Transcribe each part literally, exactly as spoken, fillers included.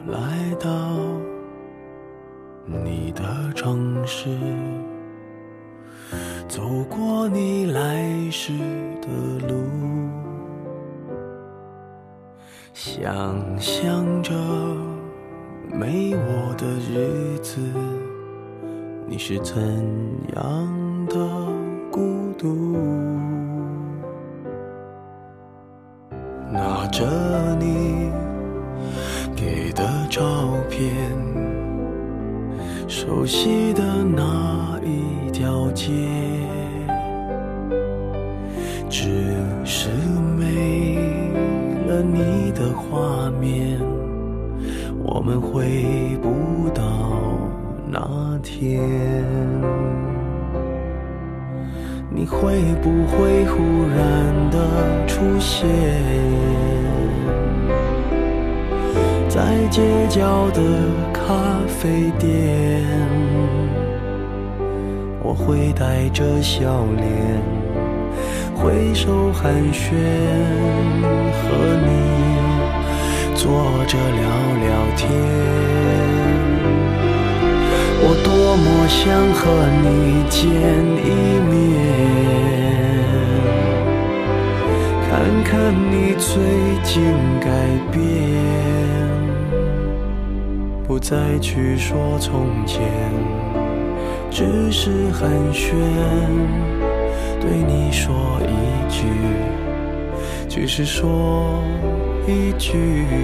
来到你的城市，走过你来时的路，想象着没我的日子，你是怎样的孤独。拿着你给的照片，熟悉的那一条街，只是没了你的画面，我们回不到那天。你会不会忽然的出现在街角的咖啡店？我会带着笑脸挥手寒暄，和你坐着聊聊天。我多么想和你见一面，看看你最近改变，不再去说从前，只是寒暄，对你说一句，只是说一句，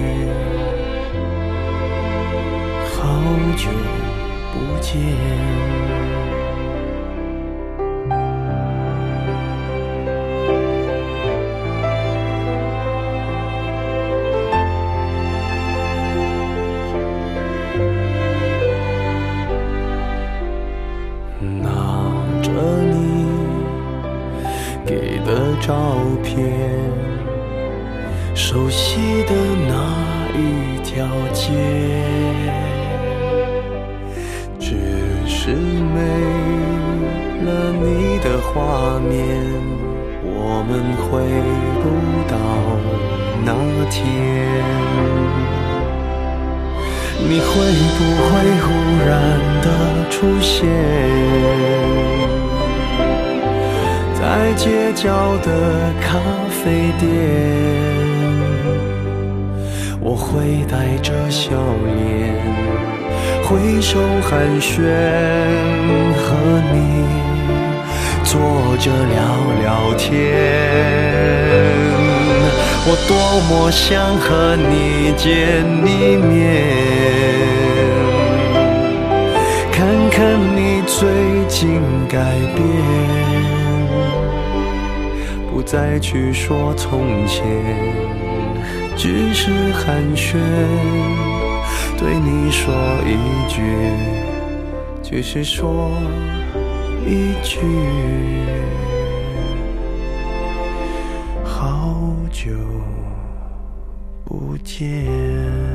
好久不见。拿着你给的照片，熟悉的那一条街，只是没了你的画面，我们回不到那天。你会不会忽然的出现在街角的咖啡店？我会带着笑脸挥手寒暄，和你坐着聊聊天。我多么想和你见一面，看看你最近改变，不再去说从前，只是寒暄，对你说一句，只是说一句，好久不见。